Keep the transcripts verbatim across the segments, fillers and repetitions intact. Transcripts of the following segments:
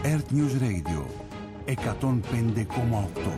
Earth News Radio εκατόν πέντε κόμμα οκτώ.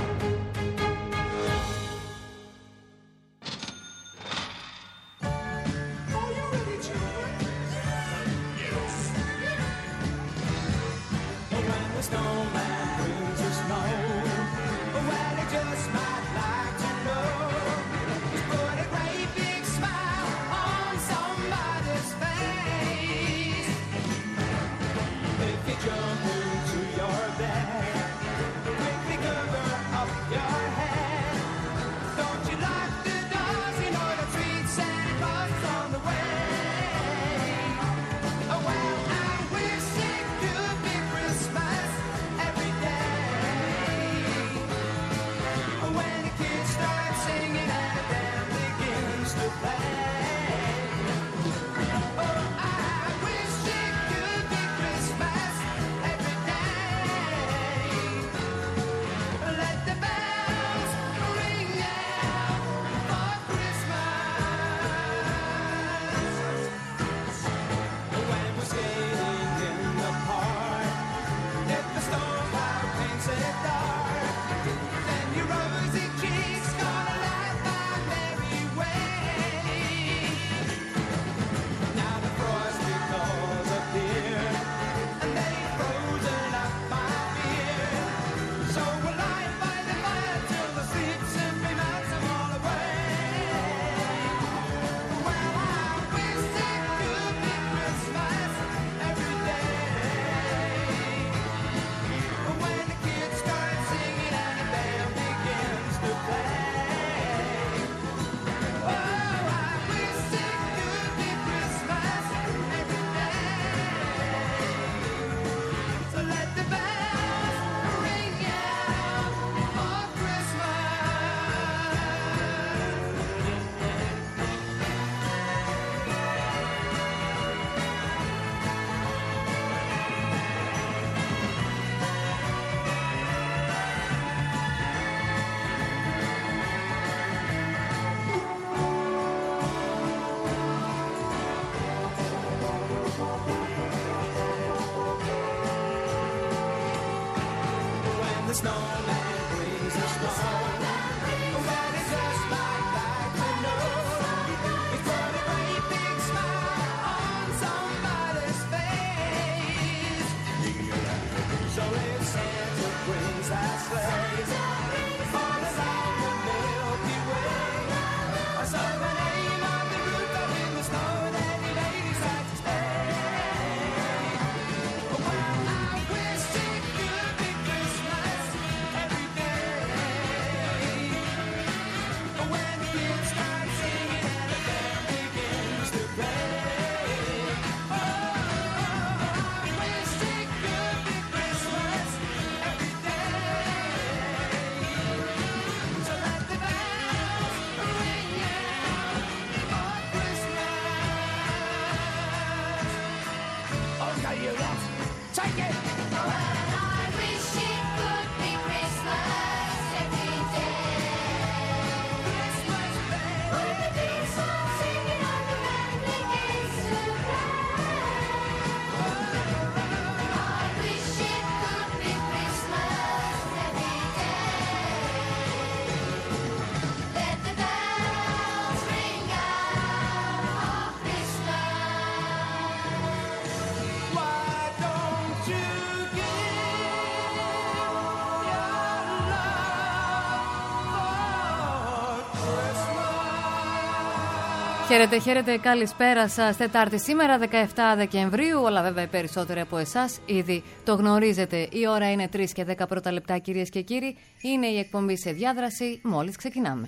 Χαίρετε, χαίρετε, καλησπέρα σας. Τετάρτη σήμερα, δεκαεφτά Δεκεμβρίου. Αλλά βέβαια οι περισσότεροι από εσάς ήδη το γνωρίζετε. Η ώρα είναι τρεις και δέκα πρώτα λεπτά, κυρίες και κύριοι. Είναι η εκπομπή σε διάδραση. Μόλις ξεκινάμε.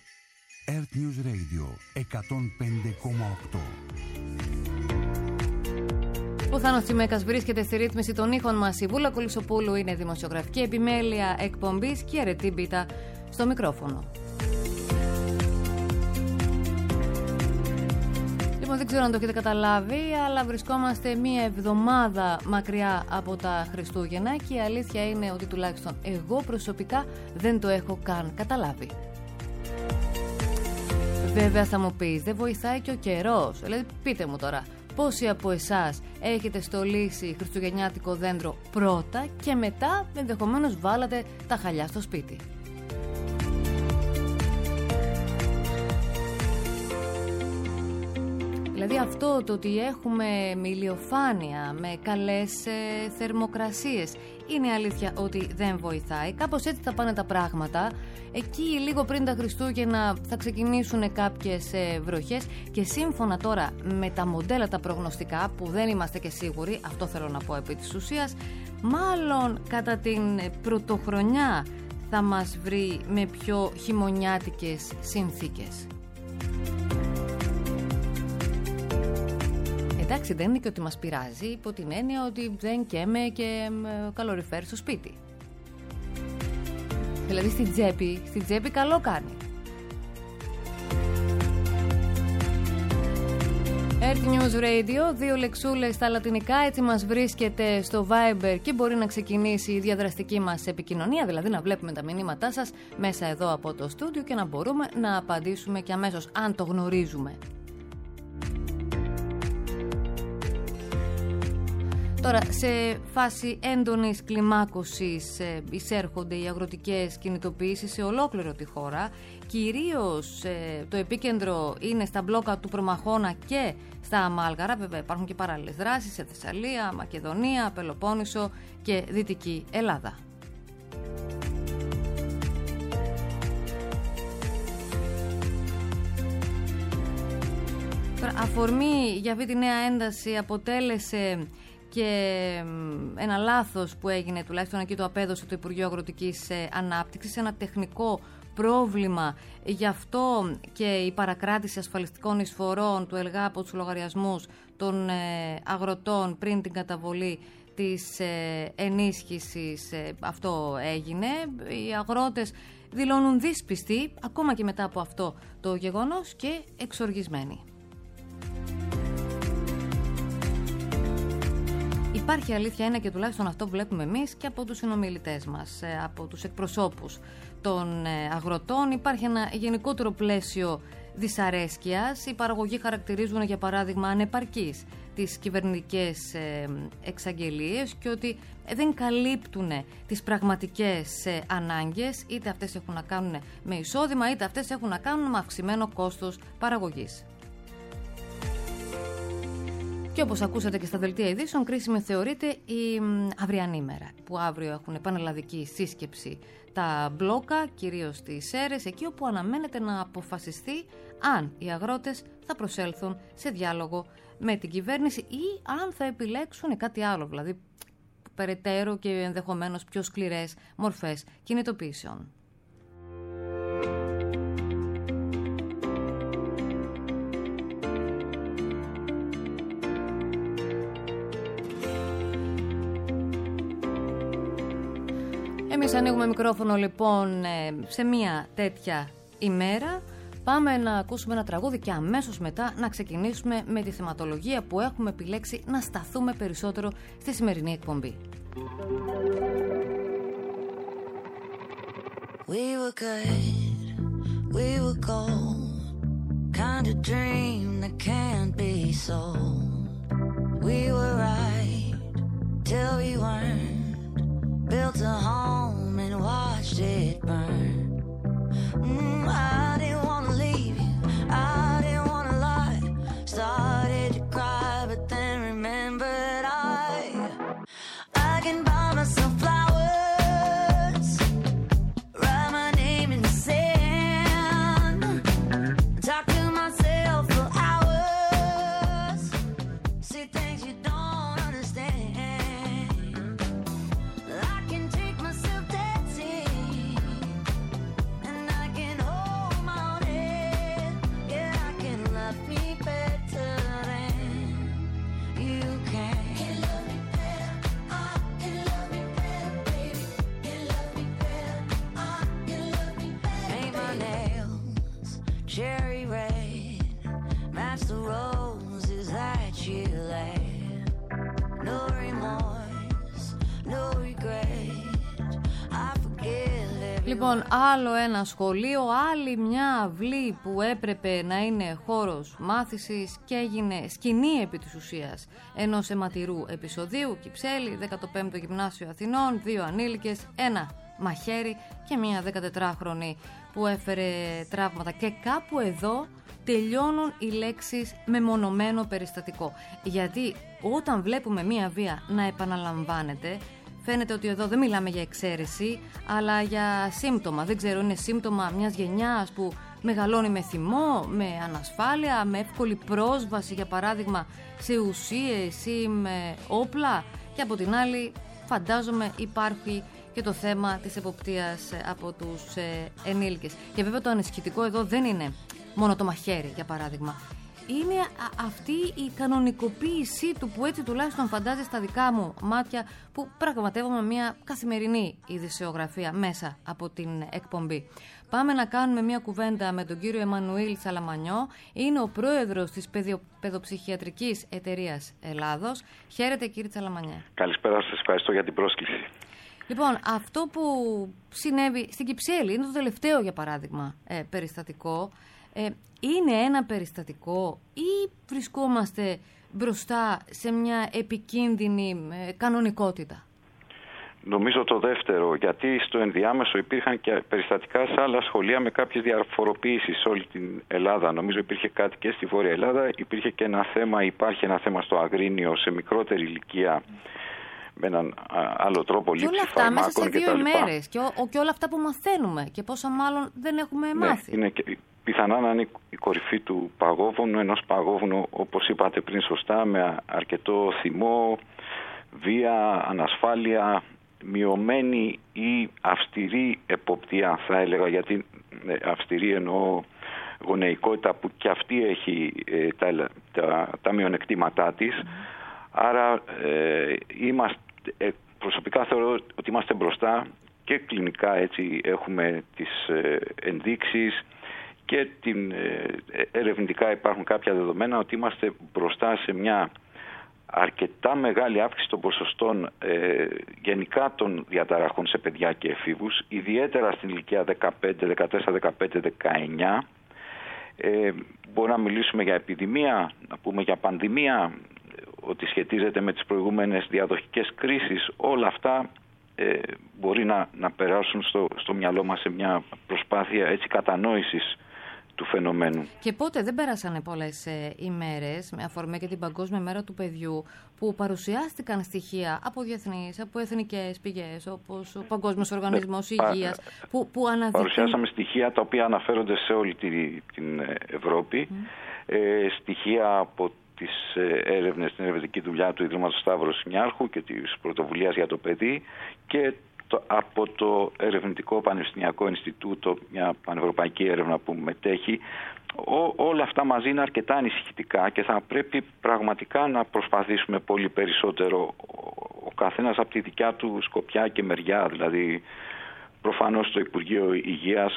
Earth News Radio εκατόν πέντε κόμμα οκτώ. Ο Θάνος Τσιμέκας βρίσκεται στη ρύθμιση των ήχων μας. Η Βούλα Κολυσοπούλου είναι δημοσιογραφική επιμέλεια εκπομπής και η Αρετή Μπίτα στο μικρόφωνο. Λοιπόν, δεν ξέρω αν το έχετε καταλάβει, αλλά βρισκόμαστε μία εβδομάδα μακριά από τα Χριστούγεννα και η αλήθεια είναι ότι τουλάχιστον εγώ προσωπικά δεν το έχω καν καταλάβει. Βέβαια θα μου πεις, δεν βοηθάει και ο καιρός. Δηλαδή πείτε μου τώρα, πόσοι από εσάς έχετε στολίσει χριστουγεννιάτικο δέντρο πρώτα και μετά ενδεχομένως βάλατε τα χαλιά στο σπίτι. Δηλαδή αυτό το ότι έχουμε με ηλιοφάνεια, με καλές ε, θερμοκρασίες, είναι αλήθεια ότι δεν βοηθάει. Κάπως έτσι θα πάνε τα πράγματα. Εκεί λίγο πριν τα Χριστούγεννα θα ξεκινήσουν κάποιες ε, βροχές και σύμφωνα τώρα με τα μοντέλα τα προγνωστικά, που δεν είμαστε και σίγουροι, αυτό θέλω να πω επί της ουσίας, μάλλον κατά την πρωτοχρονιά θα μας βρει με πιο χειμωνιάτικες συνθήκες. Εντάξει, δεν είναι και ότι μας πειράζει, υπό την έννοια ότι δεν καίμε και καλοριφέρ στο σπίτι. Δηλαδή στην τσέπη, στην τσέπη καλό κάνει. Earth News Radio, δύο λεξούλες στα λατινικά, έτσι μας βρίσκεται στο Viber και μπορεί να ξεκινήσει η διαδραστική μας επικοινωνία, δηλαδή να βλέπουμε τα μηνύματά σας μέσα εδώ από το στούντιο και να μπορούμε να απαντήσουμε και αμέσως, αν το γνωρίζουμε. Τώρα, σε φάση έντονης κλιμάκωσης ε, εισέρχονται οι αγροτικές κινητοποιήσεις σε ολόκληρο τη χώρα. Κυρίως ε, το επίκεντρο είναι στα μπλόκα του Προμαχώνα και στα Αμάλγαρα. Βέβαια υπάρχουν και παράλληλες δράσεις σε Θεσσαλία, Μακεδονία, Πελοπόννησο και Δυτική Ελλάδα. Τώρα, αφορμή για αυτή τη νέα ένταση αποτέλεσε και ένα λάθος που έγινε, τουλάχιστον εκεί το απέδωσε το Υπουργείο Αγροτικής Ανάπτυξης, ένα τεχνικό πρόβλημα. Γι' αυτό και η παρακράτηση ασφαλιστικών εισφορών του ΕΛΓΑ από τους λογαριασμούς των αγροτών πριν την καταβολή της ενίσχυσης, αυτό έγινε. Οι αγρότες δηλώνουν δύσπιστοι ακόμα και μετά από αυτό το γεγονός και εξοργισμένοι. Υπάρχει, αλήθεια είναι, και τουλάχιστον αυτό βλέπουμε εμείς και από τους συνομιλητές μας, από τους εκπροσώπους των αγροτών. Υπάρχει ένα γενικότερο πλαίσιο δυσαρέσκειας. Οι παραγωγοί χαρακτηρίζουν, για παράδειγμα, ανεπαρκείς τις κυβερνητικές εξαγγελίες και ότι δεν καλύπτουν τις πραγματικές ανάγκες, είτε αυτές έχουν να κάνουν με εισόδημα, είτε αυτές έχουν να κάνουν με αυξημένο κόστος παραγωγής. Και όπως ακούσατε και στα δελτία ειδήσεων, κρίσιμη θεωρείται η αυριανή μέρα, που αύριο έχουν πανελλαδική σύσκεψη τα μπλόκα, κυρίως στις Σέρρες, εκεί όπου αναμένεται να αποφασιστεί αν οι αγρότες θα προσέλθουν σε διάλογο με την κυβέρνηση ή αν θα επιλέξουν κάτι άλλο, δηλαδή περαιτέρω και ενδεχομένως πιο σκληρές μορφές κινητοποιήσεων. Εμείς ανοίγουμε μικρόφωνο λοιπόν σε μια τέτοια ημέρα. Πάμε να ακούσουμε ένα τραγούδι και αμέσως μετά να ξεκινήσουμε με τη θεματολογία που έχουμε επιλέξει να σταθούμε περισσότερο στη σημερινή εκπομπή. We were good, we were gold, kind of dream that can't be sold. We were right till we weren't. Built a home and watched it burn. Mm, I didn't want to leave you, I didn't want to lie. Started to cry, but then remembered I I can buy myself flowers, write my name in the sand, talk to myself for hours, see things you don't understand. Cherry red, match the roses that you lay. Λοιπόν, άλλο ένα σχολείο, άλλη μια αυλή που έπρεπε να είναι χώρος μάθησης και έγινε σκηνή επί της ουσίας ενός αιματηρού επεισοδίου. Κυψέλη, δέκατο πέμπτο Γυμνάσιο Αθηνών, δύο ανήλικες, ένα μαχαίρι και μια δεκατετράχρονη που έφερε τραύματα. Και κάπου εδώ τελειώνουν οι λέξεις μεμονωμένο περιστατικό. Γιατί όταν βλέπουμε μια βία να επαναλαμβάνεται, φαίνεται ότι εδώ δεν μιλάμε για εξαίρεση, αλλά για σύμπτωμα. Δεν ξέρω, είναι σύμπτωμα μιας γενιάς που μεγαλώνει με θυμό, με ανασφάλεια, με εύκολη πρόσβαση, για παράδειγμα, σε ουσίες ή με όπλα. Και από την άλλη, φαντάζομαι, υπάρχει και το θέμα της εποπτείας από τους ε, ενήλικες. Και βέβαια το ανησυχητικό εδώ δεν είναι μόνο το μαχαίρι, για παράδειγμα. Είναι α, αυτή η κανονικοποίησή του, που έτσι τουλάχιστον φαντάζει στα δικά μου μάτια, που πραγματεύομαι μια καθημερινή ειδησιογραφία μέσα από την εκπομπή. Πάμε να κάνουμε μια κουβέντα με τον κύριο Εμμανουήλ Σαλαμανιό. Είναι ο πρόεδρος της παιδιο, Παιδοψυχιατρικής Εταιρείας Ελλάδος. Χαίρετε, κύριε Σαλαμανιέ. Καλησπέρα, σας ευχαριστώ για την πρόσκληση. Λοιπόν, αυτό που συνέβη στην Κυψέλη είναι το τελευταίο, για παράδειγμα, ε, περιστατικό. Ε, είναι ένα περιστατικό ή βρισκόμαστε μπροστά σε μια επικίνδυνη ε, κανονικότητα? Νομίζω το δεύτερο, γιατί στο ενδιάμεσο υπήρχαν και περιστατικά σε άλλα σχολεία με κάποιες διαφοροποιήσεις σε όλη την Ελλάδα. Νομίζω υπήρχε κάτι και στη Βόρεια Ελλάδα, υπήρχε και ένα θέμα, υπάρχει ένα θέμα στο Αγρίνιο σε μικρότερη ηλικία, με έναν άλλο τρόπο λήψη φαρμάκων και όλα αυτά μέσα σε δύο ημέρες και, ο, και όλα αυτά που μαθαίνουμε και πόσο μάλλον δεν έχουμε ναι, μάθει. Είναι και, πιθανά να είναι η κορυφή του παγόβουνου, ενός παγόβουνου, όπως είπατε πριν σωστά, με αρκετό θυμό, βία, ανασφάλεια, μειωμένη ή αυστηρή εποπτεία, θα έλεγα, γιατί αυστηρή εννοώ γονεϊκότητα που και αυτή έχει ε, τα, τα, τα μειονεκτήματά της. Mm. Άρα ε, είμαστε, ε, προσωπικά θεωρώ ότι είμαστε μπροστά και κλινικά, έτσι έχουμε τις ε, ενδείξεις και την, ε, ερευνητικά υπάρχουν κάποια δεδομένα ότι είμαστε μπροστά σε μια αρκετά μεγάλη αύξηση των ποσοστών ε, γενικά των διαταραχών σε παιδιά και εφήβους, ιδιαίτερα στην ηλικία δεκαπέντε, δεκατέσσερα, δεκαπέντε, δεκαεννιά. Ε, μπορούμε να μιλήσουμε για επιδημία, να πούμε για πανδημία, ότι σχετίζεται με τις προηγούμενες διαδοχικές κρίσεις. Όλα αυτά ε, μπορεί να, να περάσουν στο, στο μυαλό μας σε μια προσπάθεια έτσι κατανόησης του φαινομένου. Και πότε δεν πέρασανε πολλές ε, ημέρες, με αφορμή και την Παγκόσμια Μέρα του Παιδιού, που παρουσιάστηκαν στοιχεία από διεθνείς, από εθνικές πηγές, όπως ο Παγκόσμιος Οργανισμός ναι, Υγείας, πα, που, που αναδείχνουν... Παρουσιάσαμε στοιχεία τα οποία αναφέρονται σε όλη τη, την Ευρώπη, mm. ε, στοιχεία από τις έρευνες, την ερευνητική δουλειά του Ιδρύματος Σταύρος Νιάρχου και της Πρωτοβουλίας για το Παιδί και το, από το Ερευνητικό Πανεπιστημιακό Ινστιτούτο, μια πανευρωπαϊκή έρευνα που μετέχει. Ό, όλα αυτά μαζί είναι αρκετά ανησυχητικά και θα πρέπει πραγματικά να προσπαθήσουμε πολύ περισσότερο ο καθένας από τη δικιά του σκοπιά και μεριά, δηλαδή προφανώς το Υπουργείο Υγείας,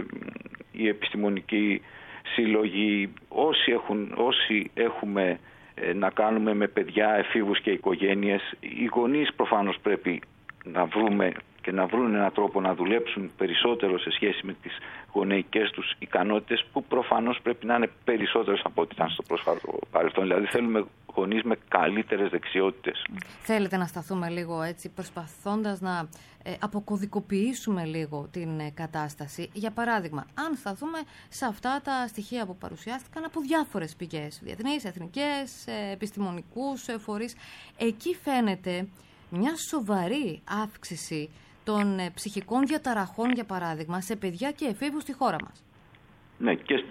η επιστημονική σύλλογοι, όσοι, έχουν, όσοι έχουμε ε, να κάνουμε με παιδιά, εφήβους και οικογένειες, οι γονείς προφανώς πρέπει να βρούμε και να βρουν έναν τρόπο να δουλέψουν περισσότερο σε σχέση με τις γονεϊκές τους ικανότητες, που προφανώς πρέπει να είναι περισσότερες από ό,τι ήταν στο πρόσφατο παρελθόν. Δηλαδή θέλουμε γονείς με καλύτερες δεξιότητες. Θέλετε να σταθούμε λίγο έτσι, προσπαθώντας να ε, αποκωδικοποιήσουμε λίγο την ε, κατάσταση. Για παράδειγμα, αν σταθούμε σε αυτά τα στοιχεία που παρουσιάστηκαν από διάφορες πηγές, διεθνείς, εθνικές, ε, επιστημονικούς ε, φορείς, εκεί φαίνεται μια σοβαρή αύξηση των ε, ψυχικών διαταραχών, για παράδειγμα, σε παιδιά και εφήβους στη χώρα μας. Ναι, και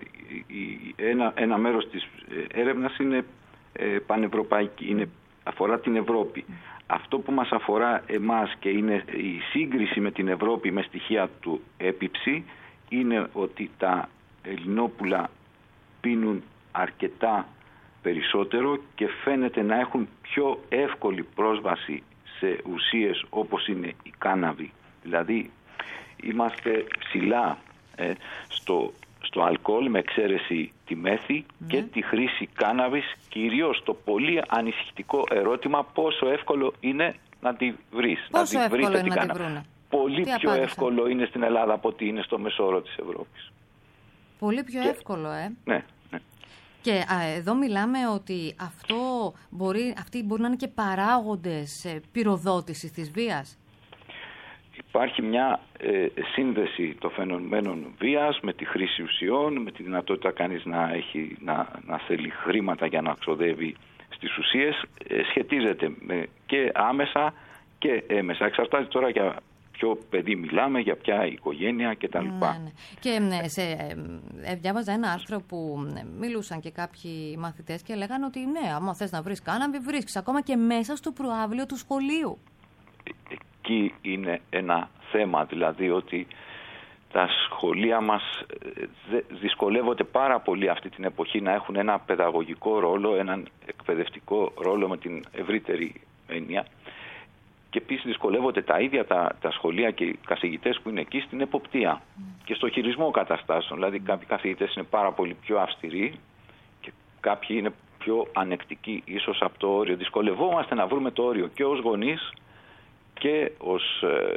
ένα, ένα μέρος της έρευνας είναι ε, πανευρωπαϊκή, είναι, αφορά την Ευρώπη. Mm. Αυτό που μας αφορά εμάς και είναι η σύγκριση με την Ευρώπη με στοιχεία του έπιψη είναι ότι τα ελληνόπουλα πίνουν αρκετά περισσότερο και φαίνεται να έχουν πιο εύκολη πρόσβαση σε ουσίες όπως είναι η κάναβη. Δηλαδή είμαστε ψηλά ε, στο, στο αλκοόλ, με εξαίρεση τη μέθη mm. και τη χρήση κάναβης, κυρίως το πολύ ανησυχητικό ερώτημα πόσο εύκολο είναι να τη βρεις. Πόσο να τη εύκολο είναι την να τη βρούνε? πολύ Τι πιο απάντησα? εύκολο είναι στην Ελλάδα από ότι είναι στο μεσόωρο της Ευρώπης. Πολύ πιο Και... εύκολο, ε. Ναι, ναι. Και α, εδώ μιλάμε ότι αυτό μπορεί, αυτοί μπορεί να είναι και παράγοντες ε, πυροδότησης της βίας. Υπάρχει μια ε, σύνδεση των φαινομένων βίας με τη χρήση ουσιών, με τη δυνατότητα κανείς να, έχει, να, να θέλει χρήματα για να ξοδεύει στις ουσίες. Ε, σχετίζεται με, και άμεσα και έμεσα. Εξαρτάται τώρα για ποιο παιδί μιλάμε, για ποια οικογένεια κτλ. Ναι, ναι. Και ναι, σε, ε, διάβαζα ένα άρθρο που ναι, μιλούσαν και κάποιοι μαθητές και λέγανε ότι ναι, άμα θες να βρεις κάναβη, βρίσκεις ακόμα και μέσα στο προαύλιο του σχολείου. Εκεί είναι ένα θέμα, δηλαδή ότι τα σχολεία μας δυσκολεύονται πάρα πολύ αυτή την εποχή να έχουν ένα παιδαγωγικό ρόλο, έναν εκπαιδευτικό ρόλο με την ευρύτερη έννοια. Και επίσης δυσκολεύονται τα ίδια τα, τα σχολεία και οι καθηγητές που είναι εκεί στην εποπτεία mm. και στο χειρισμό καταστάσεων. Δηλαδή κάποιοι καθηγητές είναι πάρα πολύ πιο αυστηροί και κάποιοι είναι πιο ανεκτικοί ίσως από το όριο. Δυσκολευόμαστε να βρούμε το όριο και ως γονείς και ως ε,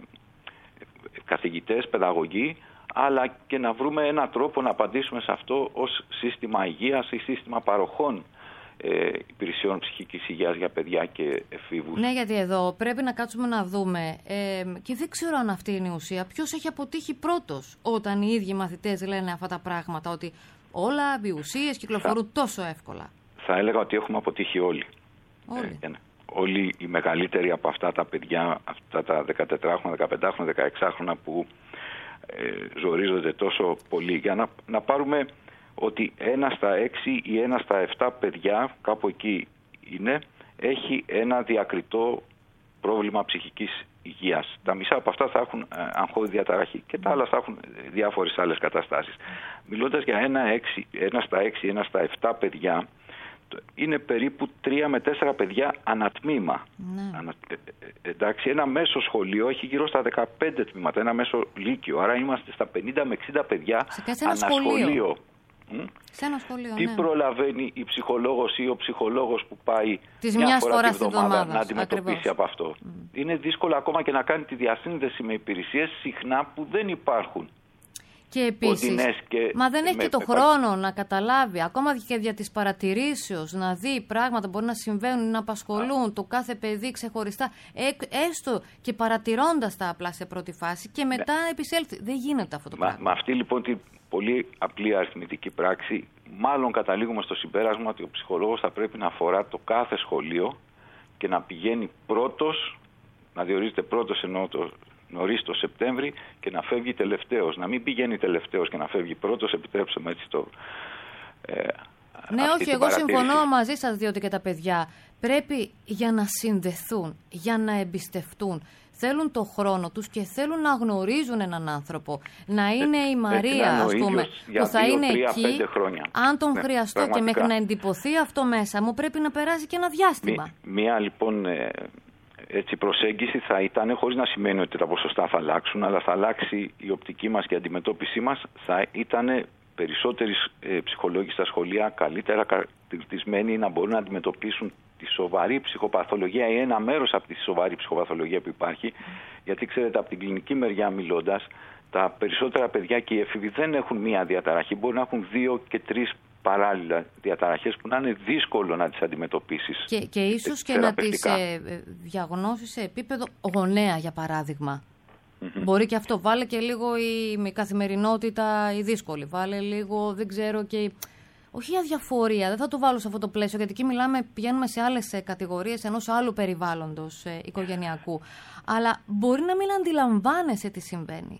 καθηγητές, παιδαγωγοί, αλλά και να βρούμε έναν τρόπο να απαντήσουμε σε αυτό ως σύστημα υγείας ή σύστημα παροχών ε, υπηρεσιών ψυχικής υγείας για παιδιά και εφήβους. Ναι, γιατί εδώ πρέπει να κάτσουμε να δούμε ε, και δεν ξέρω αν αυτή είναι η ουσία. Ποιος έχει αποτύχει πρώτος όταν οι ίδιοι μαθητές λένε αυτά τα πράγματα, ότι όλα οι ουσίες κυκλοφορούν θα, τόσο εύκολα. Θα έλεγα ότι έχουμε αποτύχει όλοι. Όλοι. Ε, όλοι οι μεγαλύτεροι από αυτά τα παιδιά, αυτά τα δεκατετράχρονα, δεκαπεντάχρονα, δεκαεξάχρονα που ε, ζορίζονται τόσο πολύ. Για να, να πάρουμε ότι ένα στα έξι ή ένα στα επτά παιδιά, κάπου εκεί είναι, έχει ένα διακριτό πρόβλημα ψυχικής υγείας. Τα μισά από αυτά θα έχουν ε, αγχώδη διαταραχή και τα άλλα θα έχουν διάφορες άλλες καταστάσεις. Μιλώντας για ένα, έξι, ένα στα έξι, ένα στα επτά παιδιά, είναι περίπου τρία με τέσσερα παιδιά ανατμήμα. Ναι. Ανα, ε, ε, εντάξει, ένα μέσο σχολείο έχει γύρω στα δεκαπέντε τμήματα, ένα μέσο λύκειο. Άρα είμαστε στα πενήντα με εξήντα παιδιά ανασχολείο. Σε ένα σχολείο, Τι ναι. προλαβαίνει η ψυχολόγος ή ο ψυχολόγος που πάει της μια μιας φορά, φορά τη βδομάδα να αντιμετωπίσει ακριβώς. από αυτό. Mm. Είναι δύσκολο ακόμα και να κάνει τη διασύνδεση με υπηρεσίες συχνά που δεν υπάρχουν. Και επίσης, και μα δεν έχει με, και το με, χρόνο να καταλάβει, ακόμα και δια της παρατηρήσεως, να δει πράγματα που μπορεί να συμβαίνουν, να απασχολούν α. το κάθε παιδί ξεχωριστά, έστω και παρατηρώντας τα απλά σε πρώτη φάση και μετά ναι. επισέλθει. Δεν γίνεται αυτό το μα, πράγμα. Με αυτή λοιπόν την πολύ απλή αριθμητική πράξη, μάλλον καταλήγουμε στο συμπέρασμα ότι ο ψυχολόγος θα πρέπει να αφορά το κάθε σχολείο και να πηγαίνει πρώτος, να διορίζεται πρώτος ενώ το νωρίς το Σεπτέμβρη και να φεύγει τελευταίος. Να μην πηγαίνει τελευταίος και να φεύγει πρώτος, επιτρέψτε μου έτσι το... Ε, ναι, όχι, εγώ συμφωνώ μαζί σας, διότι και τα παιδιά πρέπει για να συνδεθούν, για να εμπιστευτούν, θέλουν το χρόνο τους και θέλουν να γνωρίζουν έναν άνθρωπο. Να είναι η Μαρία, ας πούμε, που θα είναι εκεί, αν τον ναι, χρειαστώ πραγματικά. Και μέχρι να εντυπωθεί αυτό μέσα μου πρέπει να περάσει και ένα διάστημα. Μ, μία λοιπόν... Ε, Έτσι, η προσέγγιση θα ήταν, χωρίς να σημαίνει ότι τα ποσοστά θα αλλάξουν, αλλά θα αλλάξει η οπτική μας και η αντιμετώπιση μας, θα ήταν περισσότεροι ε, ψυχολόγοι στα σχολεία καλύτερα κατηρτισμένοι να μπορούν να αντιμετωπίσουν τη σοβαρή ψυχοπαθολογία ή ένα μέρος από τη σοβαρή ψυχοπαθολογία που υπάρχει. Mm. Γιατί ξέρετε, από την κλινική μεριά μιλώντας, τα περισσότερα παιδιά και οι έφηβοι δεν έχουν μία διαταραχή, μπορεί να έχουν δύο και τρεις παράλληλα διαταραχές που να είναι δύσκολο να τις αντιμετωπίσεις. Και, και ίσως και να τις ε, διαγνώσεις σε επίπεδο γονέα, για παράδειγμα. Mm-hmm. Μπορεί και αυτό. Βάλε και λίγο η, η καθημερινότητα η δύσκολη. Βάλε λίγο, δεν ξέρω, και... όχι αδιαφορία, δεν θα το βάλω σε αυτό το πλαίσιο, γιατί εκεί μιλάμε, πηγαίνουμε σε άλλες κατηγορίες ενός άλλου περιβάλλοντος ε, οικογενειακού. Αλλά μπορεί να μην αντιλαμβάνεσαι τι συμβαίνει.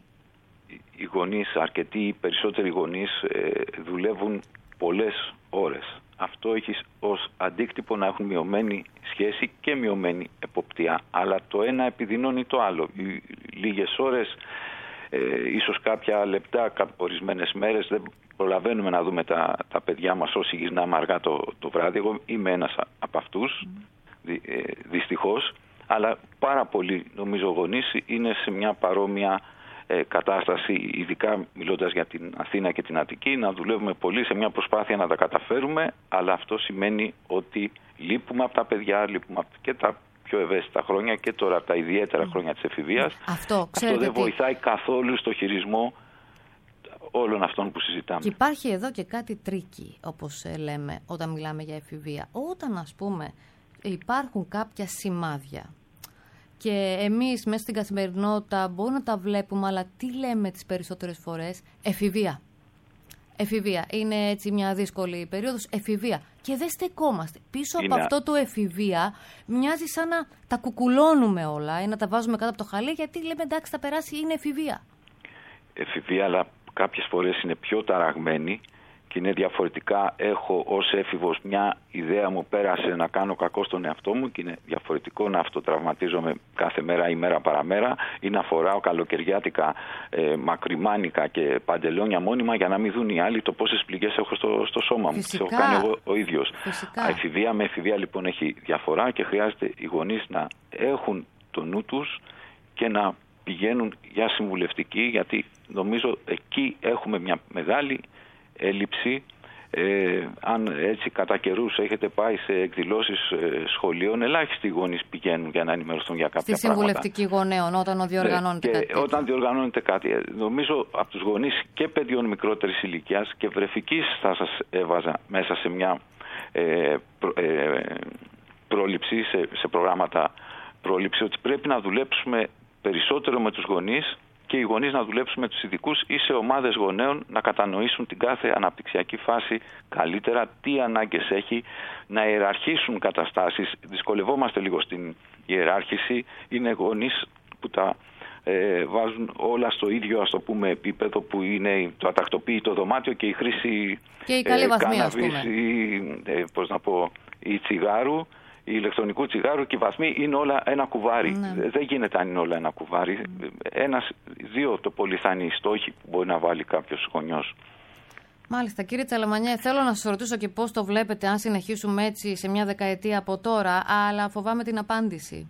Οι γονείς, αρκετοί, οι περισσότεροι γονείς ε, δουλεύουν πολλές ώρες. Αυτό έχει ως αντίκτυπο να έχουν μειωμένη σχέση και μειωμένη εποπτεία. Αλλά το ένα επιδεινώνει το άλλο. Οι λίγες ώρες, ε, ίσως κάποια λεπτά, ορισμένες μέρες, δεν προλαβαίνουμε να δούμε τα, τα παιδιά μας όσοι γυρνάμε αργά το, το βράδυ. Εγώ είμαι ένας από αυτούς, mm. δυ, ε, δυστυχώς. Αλλά πάρα πολλοί, νομίζω, γονείς είναι σε μια παρόμοια κατάσταση, ειδικά μιλώντας για την Αθήνα και την Αττική, να δουλεύουμε πολύ σε μια προσπάθεια να τα καταφέρουμε, αλλά αυτό σημαίνει ότι λείπουμε από τα παιδιά, λείπουμε από και τα πιο ευαίσθητα χρόνια και τώρα από τα ιδιαίτερα χρόνια της εφηβείας. Αυτό, Αυτό δεν βοηθάει καθόλου στο χειρισμό όλων αυτών που συζητάμε. Και υπάρχει εδώ και κάτι τρίκι, όπως λέμε, όταν μιλάμε για εφηβεία. Όταν, ας πούμε, υπάρχουν κάποια σημάδια και εμείς μέσα στην καθημερινότητα μπορούμε να τα βλέπουμε, αλλά τι λέμε τις περισσότερες φορές? Εφηβεία. Εφηβεία. Είναι έτσι μια δύσκολη περίοδος. Εφηβεία. Και δεν στεκόμαστε. Πίσω είναι... από αυτό το εφηβεία μοιάζει σαν να τα κουκουλώνουμε όλα ή να τα βάζουμε κάτω από το χαλί, γιατί λέμε εντάξει, θα περάσει, είναι εφηβεία. Εφηβεία, αλλά κάποιες φορές είναι πιο ταραγμένη και είναι διαφορετικά. Έχω ως έφηβος μια ιδέα μου πέρασε να κάνω κακό στον εαυτό μου και είναι διαφορετικό να αυτοτραυματίζομαι κάθε μέρα ή μέρα παραμέρα ή να φοράω καλοκαιριάτικα ε, μακριμάνικα και παντελόνια μόνιμα για να μην δουν οι άλλοι το πόσες πληγές έχω στο, στο σώμα μου. Φυσικά. Το έχω κάνει εγώ ο ίδιος. Φυσικά. Εφηβεία με εφηβεία λοιπόν έχει διαφορά και χρειάζεται οι γονείς να έχουν το νου τους και να πηγαίνουν για συμβουλευτική, γιατί νομίζω εκεί έχουμε μια μεγάλη έλλειψη. Ε, αν έτσι κατά καιρούς έχετε πάει σε εκδηλώσεις ε, σχολείων, ελάχιστοι γονείς πηγαίνουν για να ενημερωθούν για κάποια στη πράγματα. Στη συμβουλευτική γονέων, όταν διοργανώνεται ναι, κάτι τέτοιο. Όταν διοργανώνεται κάτι. Νομίζω από τους γονείς και παιδιών μικρότερης ηλικιάς και βρεφικής θα σας έβαζα μέσα σε μια ε, προ, ε, πρόληψη, σε, σε προγράμματα πρόληψη, ότι πρέπει να δουλέψουμε περισσότερο με τους γονείς και οι γονείς να δουλέψουν με τους ειδικούς ή σε ομάδες γονέων να κατανοήσουν την κάθε αναπτυξιακή φάση καλύτερα, τι ανάγκες έχει, να ιεραρχήσουν καταστάσεις. Δυσκολευόμαστε λίγο στην ιεράρχηση. Είναι γονείς που τα ε, βάζουν όλα στο ίδιο, ας το πούμε, επίπεδο που είναι το ατακτοποίητο δωμάτιο και η χρήση και η καλή ε, βαθμία, κάναβης ή, ε, πώς να πω, ή τσιγάρου, η ηλεκτρονικού τσιγάρου, και οι βαθμοί είναι όλα ένα κουβάρι. Ναι. Δεν γίνεται αν είναι όλα ένα κουβάρι. Mm. Ένας, δύο το πολύ θα είναι οι στόχοι που μπορεί να βάλει κάποιος γονιός. Μάλιστα. Κύριε Τσαλαμανιέ, θέλω να σας ρωτήσω και πώς το βλέπετε αν συνεχίσουμε έτσι σε μια δεκαετία από τώρα, αλλά φοβάμαι την απάντηση.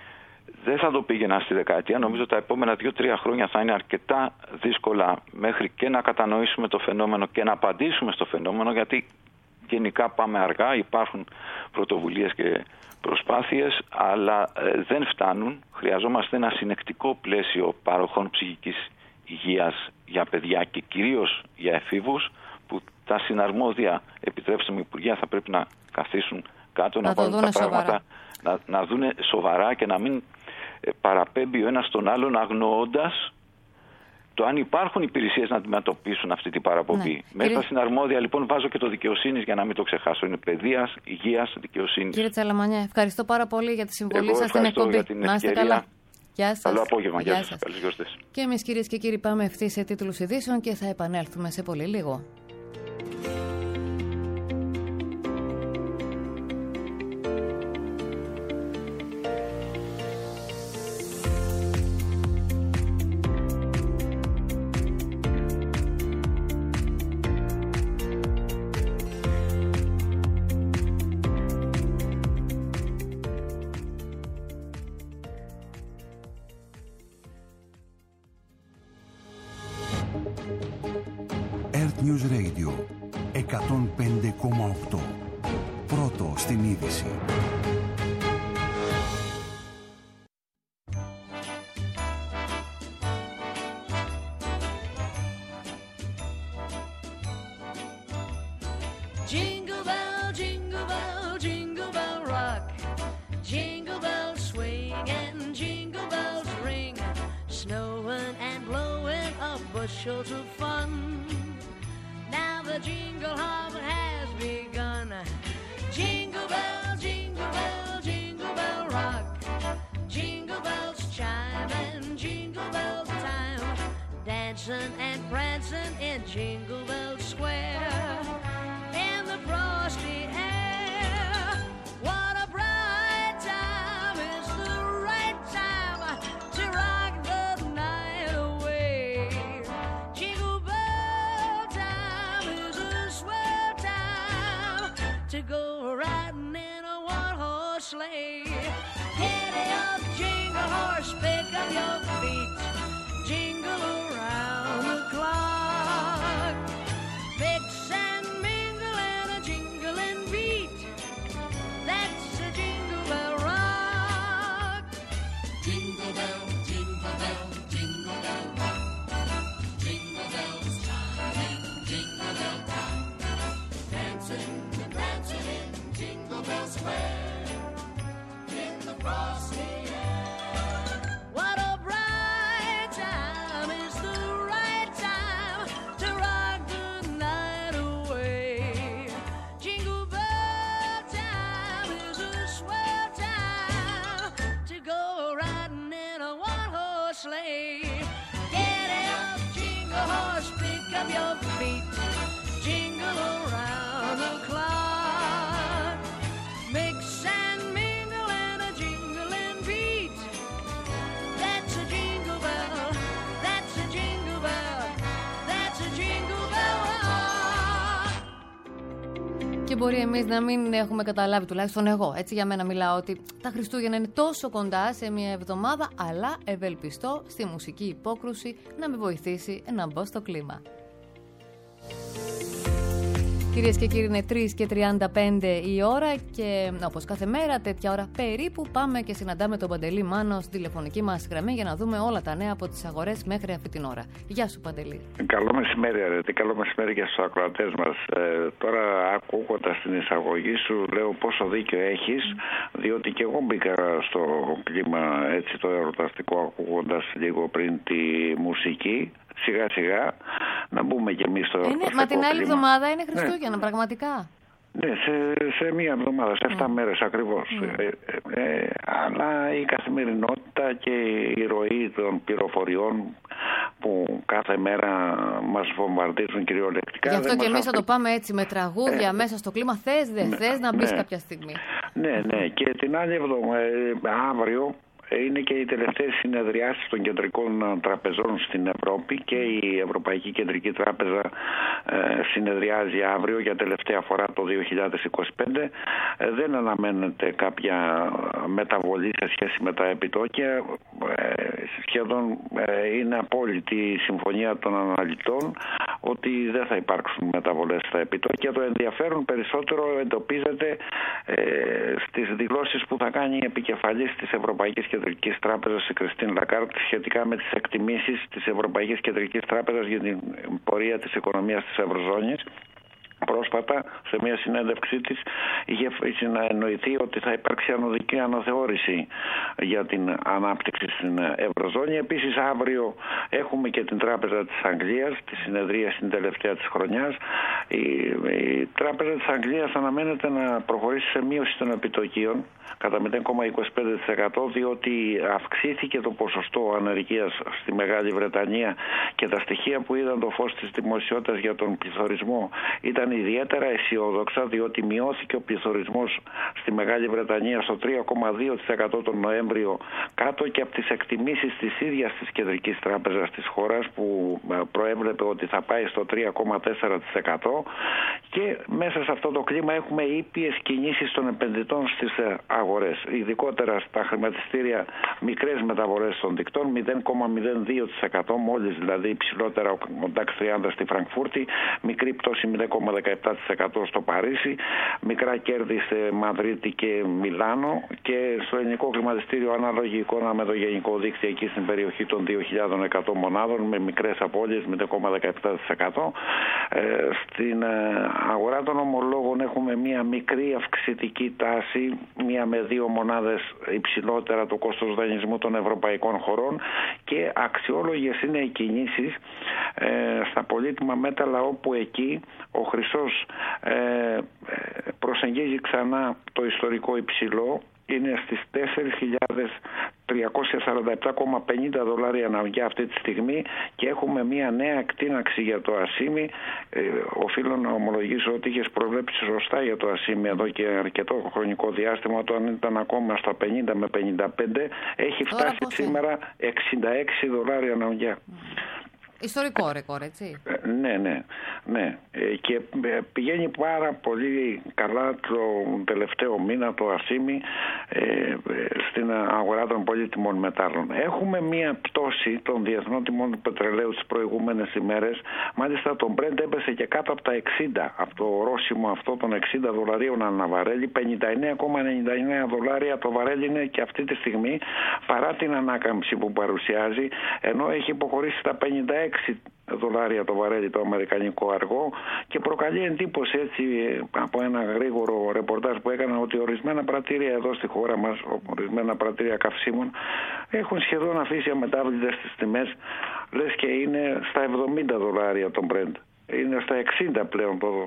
Δεν θα το πήγαινα στη δεκαετία. Νομίζω τα επόμενα δύο-τρία χρόνια θα είναι αρκετά δύσκολα μέχρι και να κατανοήσουμε το φαινόμενο και να απαντήσουμε στο φαινόμενο, γιατί γενικά πάμε αργά, υπάρχουν πρωτοβουλίες και προσπάθειες, αλλά ε, δεν φτάνουν. Χρειαζόμαστε ένα συνεκτικό πλαίσιο παροχών ψυχικής υγείας για παιδιά και κυρίως για εφήβους, που τα συναρμόδια, επιτρέψτε μου, Υπουργεία θα πρέπει να καθίσουν κάτω, να, να βάλουν τα πράγματα, να, να δούνε σοβαρά και να μην ε, παραπέμπει ο ένας τον άλλον αγνοώντας το αν υπάρχουν υπηρεσίες να αντιμετωπίσουν αυτή την παραπομπή. Ναι. Μέσα Κύριε... στην αρμόδια λοιπόν βάζω και το δικαιοσύνης, για να μην το ξεχάσω. Είναι παιδείας, υγείας, δικαιοσύνης. Κύριε Τσαλαμανιέ, ευχαριστώ πάρα πολύ για τη συμβολή σας στην εκπομπή. Να είστε καλά. Γεια σας. Καλό απόγευμα. Γεια, Γεια σας. Καλές γιορτές. Και εμείς, κυρίες και κύριοι, πάμε ευθύ σε τίτλους ειδήσεων και θα επανέλθουμε σε πολύ λίγο. News Radio εκατόν πέντε κόμμα οκτώ. Πρώτο στην είδηση. Jingle bell, jingle bell, jingle bell rock. Jingle bells swing and jingle bells ring. Snowing and blowing up bushels of fun. Now the jingle hop has begun. Jingle bell, jingle bell, jingle bell rock. Jingle bells chime and jingle bell time. Dancing and prancing in Jingle Bell Square. In the frosty air, what a bright time. It's the right time to rock the night away. Jingle bell time is a swell time to go riding in a one-horse sleigh. Giddy up, jingle horse, pick up your feet. Jingle around the clock. Mix and mingle and a jingling beat. That's a Jingle Bell Rock. Και μπορεί εμείς να μην έχουμε καταλάβει, τουλάχιστον εγώ, έτσι για μένα μιλάω, ότι τα Χριστούγεννα είναι τόσο κοντά σε μια εβδομάδα, αλλά ευελπιστώ στη μουσική υπόκρουση να με βοηθήσει να μπω στο κλίμα. Κυρίες και κύριοι, είναι τρεις και τριάντα πέντε η ώρα και όπως κάθε μέρα τέτοια ώρα περίπου πάμε και συναντάμε τον Παντελή Μάνο στην τηλεφωνική μας γραμμή για να δούμε όλα τα νέα από τις αγορές μέχρι αυτή την ώρα. Γεια σου, Παντελή. Καλό μεσημέρι, αρετή. Καλό μεσημέρι και στους ακροατές μας. Ε, τώρα ακούγοντας την εισαγωγή σου λέω πόσο δίκιο έχεις, mm. διότι και εγώ μπήκα στο κλίμα έτσι το εορταστικό ακούγοντας λίγο πριν τη μουσική. Σιγά σιγά να μπούμε κι εμείς στο εορταστικό κλίμα. Μα την άλλη εβδομάδα είναι Χριστούγεννα, ναι. Πραγματικά. Ναι, σε, σε μία εβδομάδα, σε εφτά mm. μέρες ακριβώς. Mm. Ε, ε, ε, αλλά η καθημερινότητα και η ροή των πληροφοριών που κάθε μέρα μας βομβαρδίζουν κυριολεκτικά. Γι' αυτό και εμείς αφή... θα το πάμε έτσι με τραγούδια ε, μέσα στο κλίμα. Θες, δεν ναι, θες να μπεις ναι, κάποια στιγμή. Ναι, ναι. Και την άλλη εβδομάδα, αύριο, είναι και οι τελευταίες συνεδριάσεις των κεντρικών τραπεζών στην Ευρώπη και η Ευρωπαϊκή Κεντρική Τράπεζα ε, συνεδριάζει αύριο για τελευταία φορά το δύο χιλιάδες είκοσι πέντε. Ε, δεν αναμένεται κάποια μεταβολή σε σχέση με τα επιτόκια. Ε, σχεδόν ε, είναι απόλυτη η συμφωνία των αναλυτών ότι δεν θα υπάρξουν μεταβολές στα επιτόκια. Το ενδιαφέρον περισσότερο εντοπίζεται ε, στις δηλώσεις που θα κάνει η επικεφαλής της Ευρωπαϊκής Κεντρικής Τράπεζας, η Κριστίν Λαγκάρντ, σχετικά με τις εκτιμήσεις της Ευρωπαϊκής Κεντρικής Τράπεζας για την πορεία της οικονομίας της Ευρωζώνης. Πρόσφατα, σε μια συνέντευξή της, είχε συνεννοηθεί ότι θα υπάρξει ανωδική αναθεώρηση για την ανάπτυξη στην Ευρωζώνη. Επίσης, αύριο έχουμε και την Τράπεζα της Αγγλίας, τη συνεδρία στην τελευταία της χρονιάς. Η, η Τράπεζα της Αγγλίας αναμένεται να προχωρήσει σε μείωση των επιτοκίων κατά μηδέν κόμμα είκοσι πέντε τοις εκατό, διότι αυξήθηκε το ποσοστό ανεργίας στη Μεγάλη Βρετανία και τα στοιχεία που είδαν το φως της δημοσιότητας για τον πληθωρισμό ήταν ιδιαίτερα αισιόδοξα, διότι μειώθηκε ο πληθωρισμός στη Μεγάλη Βρετανία στο τρία κόμμα δύο τοις εκατό τον Νοέμβριο, κάτω και από τις εκτιμήσεις της ίδιας της Κεντρικής Τράπεζας της χώρας που προέβλεπε ότι θα πάει στο τρία κόμμα τέσσερα τοις εκατό, και μέσα σε αυτό το κλίμα έχουμε ήπιες κινήσεις των επενδυτών στις αγορές, ειδικότερα στα χρηματιστήρια, μικρές μεταβολές των δικτών, μηδέν κόμμα μηδέν δύο τοις εκατό μόλις, δηλαδή υψηλότερα ο ντάξ τριάντα στη Φραγκφούρτη, μικρή πτώση μηδέν κόμμα δεκαεπτά τοις εκατό στο Παρίσι, μικρά κέρδη σε Μαδρίτη και Μιλάνο, και στο ελληνικό χρηματιστήριο ανάλογη εικόνα με το γενικό δίκτυο εκεί στην περιοχή των δύο χιλιάδες εκατό μονάδων με μικρές απώλειες μηδέν κόμμα δεκαεπτά τοις εκατό. Ε, στην ε, αγορά των ομολόγων έχουμε μια μικρή αυξητική τάση, μια με δύο μονάδες υψηλότερα το κόστος δανεισμού των ευρωπαϊκών χωρών, και αξιόλογες είναι οι κινήσεις ε, στα πολύτιμα μέταλλα, όπου εκεί ο χρυσός ε, προσεγγίζει ξανά το ιστορικό υψηλό, είναι στις τέσσερις χιλιάδες τριακόσια σαράντα επτά κόμμα πενήντα δολάρια αναγκαία αυτή τη στιγμή, και έχουμε μια νέα εκτείναξη για το ασίμι. Ε, οφείλω να ομολογήσω ότι είχες προβλέψει σωστά για το ασίμι εδώ και αρκετό χρονικό διάστημα, όταν ήταν ακόμα στα πενήντα με πενήντα πέντε, έχει φτάσει σήμερα εξήντα έξι δολάρια αναγκαία. Ιστορικό ρεκόρ, έτσι. Ε, ναι, ναι, ναι. Ε, και ε, πηγαίνει πάρα πολύ καλά το τελευταίο μήνα το ασίμι ε, ε, στην αγορά των πολύτιμων μετάλλων. Έχουμε μία πτώση των διεθνών τιμών του πετρελαίου τις προηγούμενες ημέρες. Μάλιστα το Brent έπεσε και κάτω από τα εξήντα, από το ορόσημο αυτό των εξήντα δολαρίων ανά βαρέλι. πενήντα εννέα κόμμα ενενήντα εννέα δολάρια το βαρέλι είναι και αυτή τη στιγμή, παρά την ανάκαμψη που παρουσιάζει, ενώ έχει υποχωρήσει στα πενήντα έξι δολάρια το βαρέλι το αμερικανικό αργό, και προκαλεί εντύπωση έτσι από ένα γρήγορο ρεπορτάζ που έκανα ότι ορισμένα πρατήρια εδώ στη χώρα μας, ορισμένα πρατήρια καυσίμων, έχουν σχεδόν αφήσει αμετάβλητες τις τιμές, λες και είναι στα εβδομήντα δολάρια το Brent. Είναι στα εξήντα πλέον το,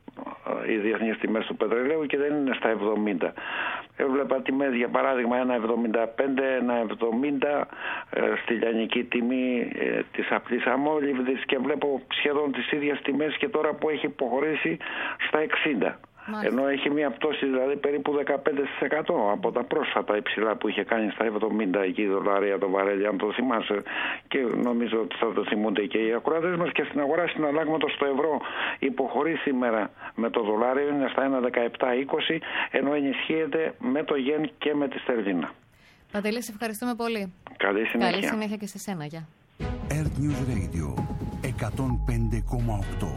οι διεθνείς τιμές του πετρελαίου, και δεν είναι στα εβδομήντα. Έβλεπα τιμές για παράδειγμα ένα εβδομήντα πέντε, ένα εβδομήντα ε, στη λιανική τιμή ε, της απλής αμόλυβδης, και βλέπω σχεδόν τις ίδιες τιμές και τώρα που έχει υποχωρήσει στα εξήντα. Μάλιστα. Ενώ έχει μια πτώση δηλαδή περίπου δεκαπέντε τοις εκατό από τα πρόσφατα υψηλά που είχε κάνει στα εβδομήντα εκεί δολάρια το βαρέλι, αν το θυμάσαι. Και νομίζω ότι θα το θυμούνται και οι ακροατές μας. Και στην αγορά συναλλάγματος το ευρώ υποχωρεί σήμερα με το δολάριο, είναι στα ένα δεκαεπτά είκοσι, ενώ ενισχύεται με το γεν και με τη στερλίνα. Παντελή, σε ευχαριστούμε πολύ. Καλή συνέχεια. Καλή συνέχεια και σε σένα, γεια. Earth News Radio εκατόν πέντε κόμμα οκτώ.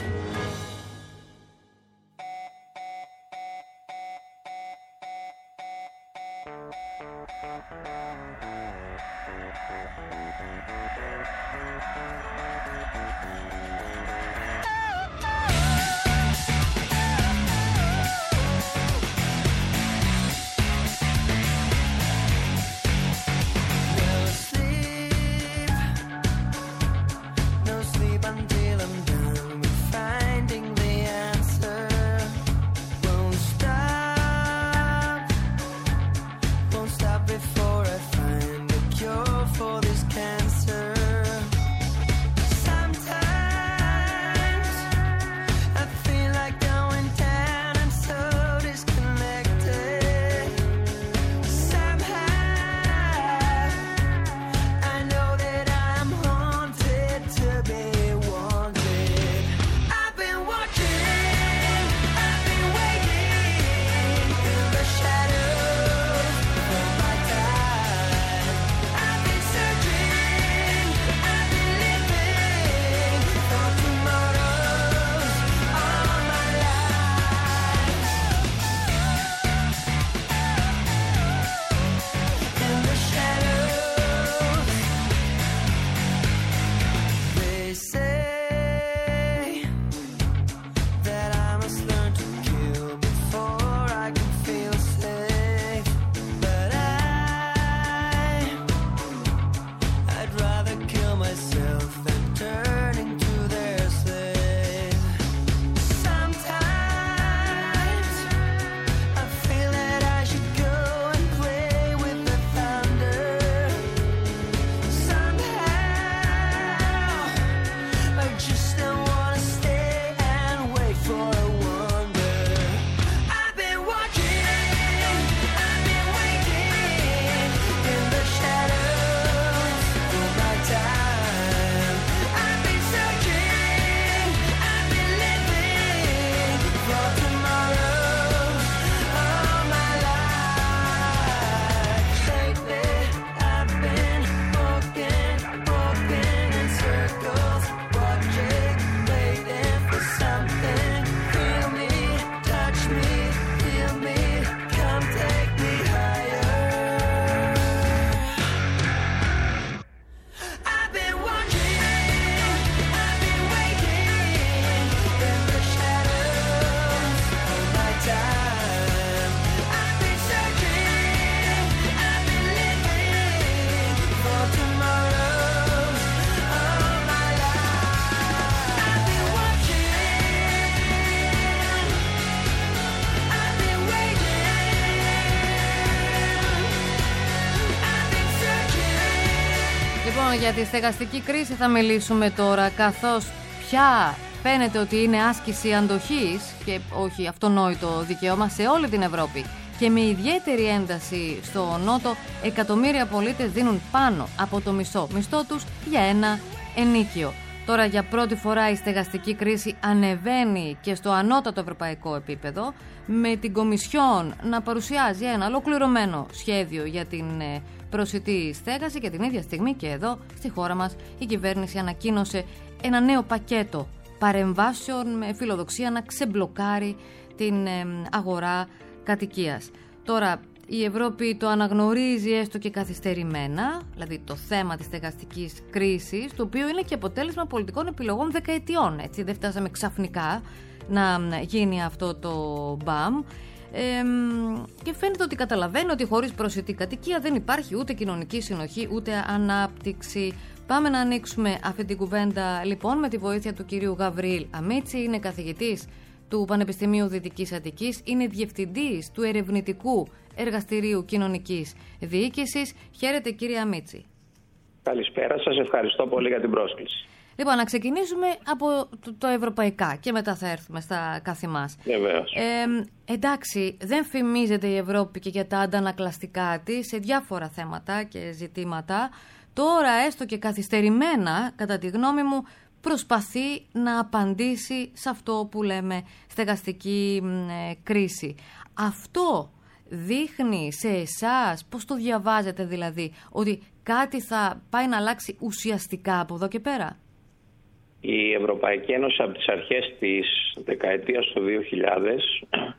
Για τη στεγαστική κρίση θα μιλήσουμε τώρα, καθώς πια φαίνεται ότι είναι άσκηση αντοχής και όχι αυτονόητο δικαίωμα σε όλη την Ευρώπη. Και με ιδιαίτερη ένταση στο Νότο, εκατομμύρια πολίτες δίνουν πάνω από το μισό μισθό τους για ένα ενίκιο. Τώρα για πρώτη φορά η στεγαστική κρίση ανεβαίνει και στο ανώτατο ευρωπαϊκό επίπεδο, με την Κομισιόν να παρουσιάζει ένα ολοκληρωμένο σχέδιο για την προσιτή στέγαση, και την ίδια στιγμή και εδώ στη χώρα μας η κυβέρνηση ανακοίνωσε ένα νέο πακέτο παρεμβάσεων με φιλοδοξία να ξεμπλοκάρει την αγορά κατοικίας. Τώρα η Ευρώπη το αναγνωρίζει έστω και καθυστερημένα, δηλαδή το θέμα της στεγαστικής κρίσης, το οποίο είναι και αποτέλεσμα πολιτικών επιλογών δεκαετιών. Έτσι, δεν φτάσαμε ξαφνικά να γίνει αυτό το μπαμ. Ε, και φαίνεται ότι καταλαβαίνει ότι χωρίς προσιτή κατοικία δεν υπάρχει ούτε κοινωνική συνοχή ούτε ανάπτυξη. Πάμε να ανοίξουμε αυτή την κουβέντα λοιπόν με τη βοήθεια του κυρίου Γαβριήλ Αμίτση. Είναι καθηγητής του Πανεπιστημίου Δυτικής Αττικής, είναι διευθυντής του Ερευνητικού Εργαστηρίου Κοινωνικής Διοίκησης. Χαίρετε κύριε Αμίτση. Καλησπέρα σας, ευχαριστώ πολύ για την πρόσκληση. Λοιπόν, να ξεκινήσουμε από το, το ευρωπαϊκά και μετά θα έρθουμε στα κάθε μας. Βεβαίως. Ε, εντάξει, δεν φημίζεται η Ευρώπη και για τα αντανακλαστικά της σε διάφορα θέματα και ζητήματα. Τώρα, έστω και καθυστερημένα, κατά τη γνώμη μου, προσπαθεί να απαντήσει σε αυτό που λέμε στεγαστική ε, κρίση. Αυτό δείχνει σε εσάς, πώς το διαβάζετε δηλαδή, ότι κάτι θα πάει να αλλάξει ουσιαστικά από εδώ και πέρα? Η Ευρωπαϊκή Ένωση από τις αρχές της δεκαετίας του δύο χιλιάδες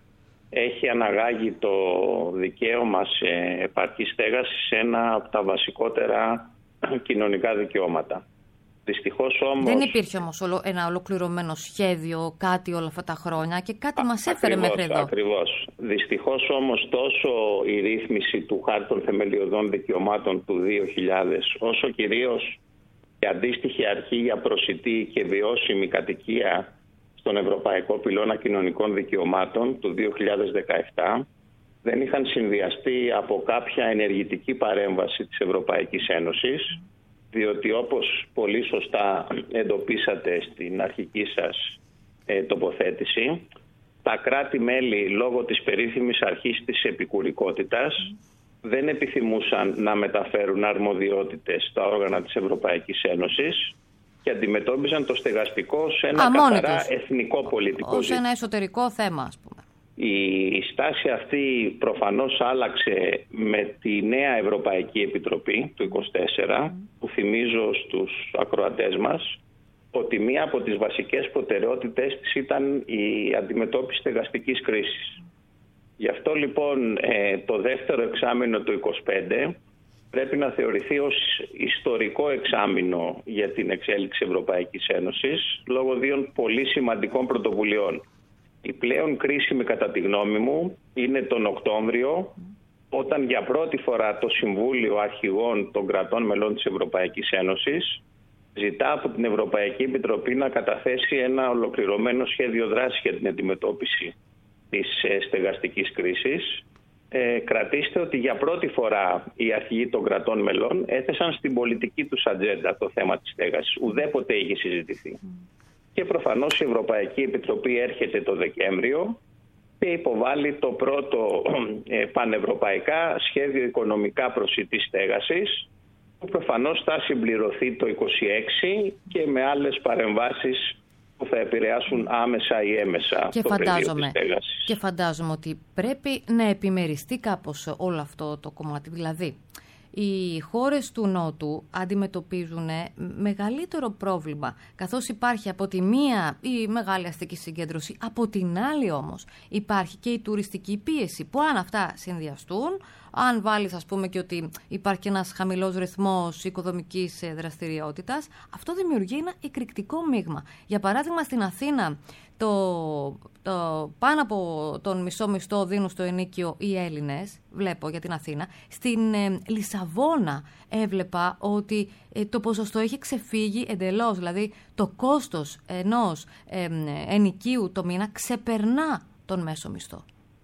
έχει αναγάγει το δικαίωμα σε επαρκή στέγαση σε ένα από τα βασικότερα κοινωνικά δικαιώματα. Δυστυχώς όμως... Δεν υπήρχε όμως ένα ολοκληρωμένο σχέδιο, κάτι όλα αυτά τα χρόνια και κάτι Α, μας έφερε ακριβώς, μέχρι εδώ. Ακριβώς. Δυστυχώς όμως τόσο η ρύθμιση του Χάρτη των Θεμελιωδών Δικαιωμάτων του δύο χιλιάδες, όσο κυρίως η αντίστοιχη αρχή για προσιτή και βιώσιμη κατοικία στον Ευρωπαϊκό Πυλώνα Κοινωνικών Δικαιωμάτων του δύο χιλιάδες δεκαεπτά, δεν είχαν συνδυαστεί από κάποια ενεργητική παρέμβαση της Ευρωπαϊκής Ένωσης, διότι όπως πολύ σωστά εντοπίσατε στην αρχική σας ε, τοποθέτηση, τα κράτη-μέλη λόγω της περίφημης αρχής της επικουρικότητας δεν επιθυμούσαν να μεταφέρουν αρμοδιότητες στα όργανα της Ευρωπαϊκής Ένωσης και αντιμετώπιζαν το στεγαστικό σε ένα Α, καθαρά εθνικό πολιτικό ως ένα εσωτερικό θέμα, ας πούμε. Η στάση αυτή προφανώς άλλαξε με τη νέα Ευρωπαϊκή Επιτροπή του είκοσι τέσσερα, που θυμίζω στους ακροατές μας ότι μία από τις βασικές προτεραιότητες της ήταν η αντιμετώπιση στεγαστικής κρίσης. Γι' αυτό λοιπόν το δεύτερο εξάμηνο του είκοσι πέντε πρέπει να θεωρηθεί ως ιστορικό εξάμηνο για την εξέλιξη Ευρωπαϊκής Ένωσης λόγω δύο πολύ σημαντικών πρωτοβουλειών. Η πλέον κρίσιμη κατά τη γνώμη μου είναι τον Οκτώβριο, όταν για πρώτη φορά το Συμβούλιο Αρχηγών των Κρατών Μελών της Ευρωπαϊκής Ένωσης ζητά από την Ευρωπαϊκή Επιτροπή να καταθέσει ένα ολοκληρωμένο σχέδιο δράσης για την αντιμετώπιση της στεγαστικής κρίσης. Ε, κρατήστε ότι για πρώτη φορά οι αρχηγοί των κρατών μελών έθεσαν στην πολιτική τους ατζέντα το θέμα της στέγασης. Ουδέποτε είχε συζητηθεί. Και προφανώς η Ευρωπαϊκή Επιτροπή έρχεται το Δεκέμβριο και υποβάλλει το πρώτο ε, πανευρωπαϊκά σχέδιο οικονομικά προσιτής στέγασης, που προφανώς θα συμπληρωθεί το είκοσι έξι και με άλλες παρεμβάσεις που θα επηρεάσουν άμεσα ή έμεσα και το πεδίο της στέγασης. Και φαντάζομαι ότι πρέπει να επιμεριστεί κάπως όλο αυτό το κομμάτι. Δηλαδή, οι χώρες του Νότου αντιμετωπίζουν μεγαλύτερο πρόβλημα, καθώς υπάρχει από τη μία η μεγάλη αστική συγκέντρωση, από την άλλη όμως υπάρχει και η τουριστική πίεση, που αν αυτά συνδυαστούν, αν βάλεις ας πούμε και ότι υπάρχει ένας χαμηλός ρυθμός οικοδομικής δραστηριότητας, αυτό δημιουργεί ένα εκρηκτικό μείγμα. Για παράδειγμα, στην Αθήνα το, το, πάνω από τον μισό μισθό δίνουν στο ενοίκιο οι Έλληνες, βλέπω για την Αθήνα. Στην ε, Λισαβόνα έβλεπα ότι ε, το ποσοστό έχει ξεφύγει εντελώς, δηλαδή το κόστος ενός ε, ενοικίου το μήνα ξεπερνά τον μέσο μισθό.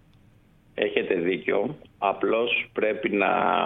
Έχετε δίκιο, απλώς πρέπει να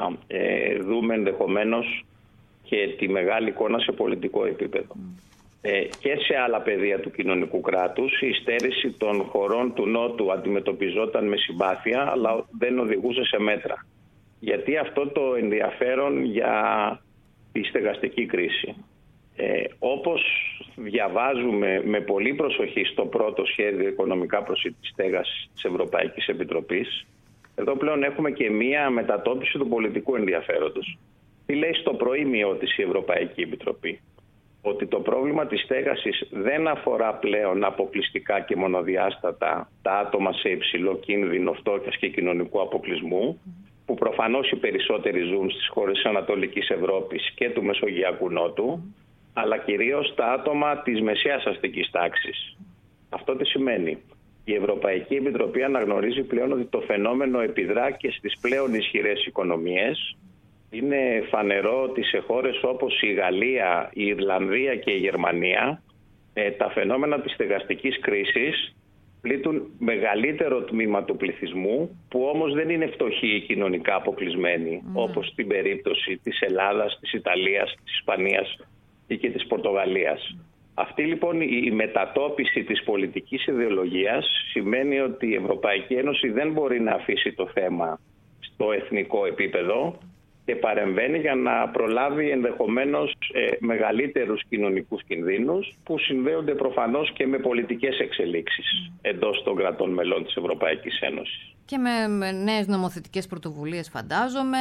ε, δούμε ενδεχομένως και τη μεγάλη εικόνα σε πολιτικό επίπεδο. Mm. Ε, και σε άλλα πεδία του κοινωνικού κράτους η στέρηση των χωρών του Νότου αντιμετωπιζόταν με συμπάθεια, αλλά δεν οδηγούσε σε μέτρα. Γιατί αυτό το ενδιαφέρον για τη στεγαστική κρίση. Ε, όπως διαβάζουμε με πολύ προσοχή στο πρώτο σχέδιο οικονομικά προσιτής στέγασης της Ευρωπαϊκής Επιτροπής, εδώ πλέον έχουμε και μία μετατόπιση του πολιτικού ενδιαφέροντος. Τι λέει στο προήμιό της η Ευρωπαϊκή Επιτροπή? Ότι το πρόβλημα της στέγασης δεν αφορά πλέον αποκλειστικά και μονοδιάστατα τα άτομα σε υψηλό κίνδυνο φτώχειας και κοινωνικού αποκλεισμού, που προφανώς οι περισσότεροι ζουν στις χώρες της Ανατολικής Ευρώπης και του Μεσογειακού Νότου, αλλά κυρίως τα άτομα της μεσαίας αστικής τάξης. Αυτό τι σημαίνει? Η Ευρωπαϊκή Επιτροπή αναγνωρίζει πλέον ότι το φαινόμενο επιδρά και στις πλέον ισχυρές οικονομίες. Είναι φανερό ότι σε χώρες όπως η Γαλλία, η Ιρλανδία και η Γερμανία ε, τα φαινόμενα της στεγαστικής κρίσης πλήττουν μεγαλύτερο τμήμα του πληθυσμού, που όμως δεν είναι φτωχοί ή κοινωνικά αποκλεισμένοι, mm. όπως στην περίπτωση της Ελλάδας, της Ιταλίας, της Ισπανίας ή και της Πορτογαλίας. Αυτή λοιπόν η μετατόπιση της πολιτικής ιδεολογίας σημαίνει ότι η Ευρωπαϊκή Ένωση δεν μπορεί να αφήσει το θέμα στο εθνικό επίπεδο και παρεμβαίνει για να προλάβει ενδεχομένως ε, μεγαλύτερους κοινωνικούς κινδύνους που συνδέονται προφανώς και με πολιτικές εξελίξεις εντός των κρατών μελών της Ευρωπαϊκής Ένωσης. Και με, με νέες νομοθετικές πρωτοβουλίες φαντάζομαι.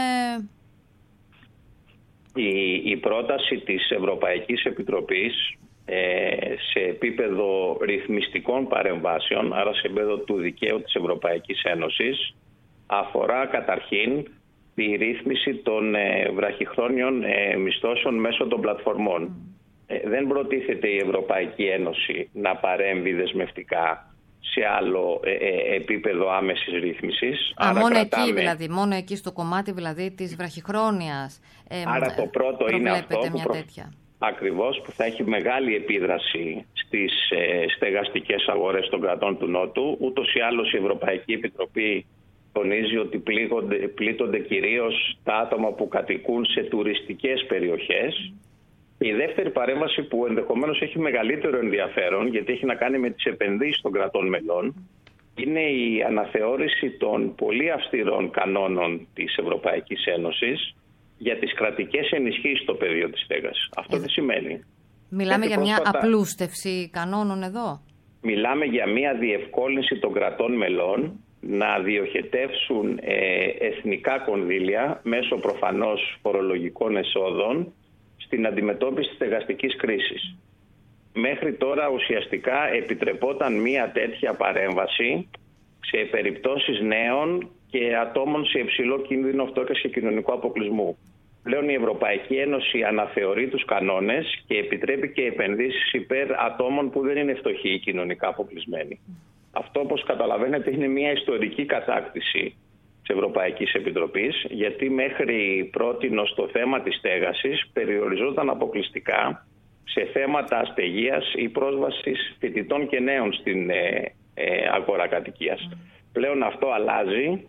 Η, η πρόταση της Ευρωπαϊκής Επιτροπής ε, σε επίπεδο ρυθμιστικών παρεμβάσεων, άρα σε επίπεδο του δικαίου της Ευρωπαϊκής Ένωσης, αφορά καταρχήν τη ρύθμιση των ε, βραχυχρόνιων ε, μισθώσεων μέσω των πλατφορμών. Ε, δεν προτίθεται η Ευρωπαϊκή Ένωση να παρέμβει δεσμευτικά σε άλλο ε, ε, επίπεδο άμεσης ρύθμισης. Α, άρα μόνο κρατάμε... εκεί δηλαδή, μόνο εκεί στο κομμάτι δηλαδή της βραχυχρόνιας ε, άρα το πρώτο είναι αυτό που, μια προ... τέτοια. Ακριβώς, που θα έχει μεγάλη επίδραση στις ε, στεγαστικές αγορές των κρατών του Νότου. Ούτως ή άλλως η Ευρωπαϊκή Επιτροπή τονίζει ότι πλήγονται, πλήττονται κυρίως τα άτομα που κατοικούν σε τουριστικές περιοχές. Η δεύτερη παρέμβαση που ενδεχομένως έχει μεγαλύτερο ενδιαφέρον, γιατί έχει να κάνει με τις επενδύσεις των κρατών μελών, είναι η αναθεώρηση των πολύ αυστηρών κανόνων της Ευρωπαϊκής Ένωσης για τις κρατικές ενισχύσεις στο πεδίο της στέγασης. Αυτό τι σημαίνει? Μιλάμε γιατί για πρόσφατα... μια απλούστευση κανόνων εδώ. Μιλάμε για μια διευκόλυνση των κρατών μελών να διοχετεύσουν ε, εθνικά κονδύλια μέσω προφανώς φορολογικών εσόδων στην αντιμετώπιση της στεγαστικής κρίσης. Μέχρι τώρα ουσιαστικά επιτρεπόταν μια τέτοια παρέμβαση σε περιπτώσεις νέων και ατόμων σε υψηλό κίνδυνο φτώχειας και κοινωνικού αποκλεισμού. Πλέον η Ευρωπαϊκή Ένωση αναθεωρεί τους κανόνες και επιτρέπει και επενδύσεις υπέρ ατόμων που δεν είναι φτωχοί ή κοινωνικά αποκλεισμένοι. Αυτό, όπως καταλαβαίνετε, είναι μια ιστορική κατάκτηση της Ευρωπαϊκής Επιτροπής, γιατί μέχρι πρότινος το θέμα της στέγασης περιοριζόταν αποκλειστικά σε θέματα αστεγίας ή πρόσβασης φοιτητών και νέων στην ε, ε, αγορά κατοικίας. Mm. Πλέον αυτό αλλάζει,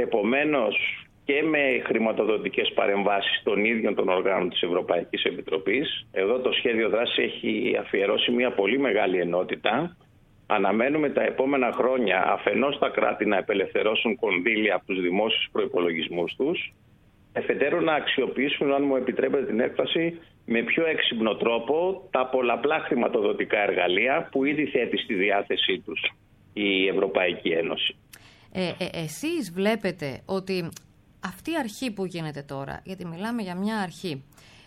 επομένως και με χρηματοδοτικές παρεμβάσεις των ίδιων των οργάνων της Ευρωπαϊκής Επιτροπής. Εδώ το σχέδιο δράσης έχει αφιερώσει μια πολύ μεγάλη ενότητα. Αναμένουμε τα επόμενα χρόνια αφενός τα κράτη να απελευθερώσουν κονδύλια από τους δημόσιους προϋπολογισμούς τους, εφετέρου να αξιοποιήσουν, αν μου επιτρέπετε την έκφραση, με πιο έξυπνο τρόπο τα πολλαπλά χρηματοδοτικά εργαλεία που ήδη θέτει στη διάθεσή τους η Ευρωπαϊκή Ένωση. Ε, ε, εσείς βλέπετε ότι αυτή η αρχή που γίνεται τώρα, γιατί μιλάμε για μια αρχή,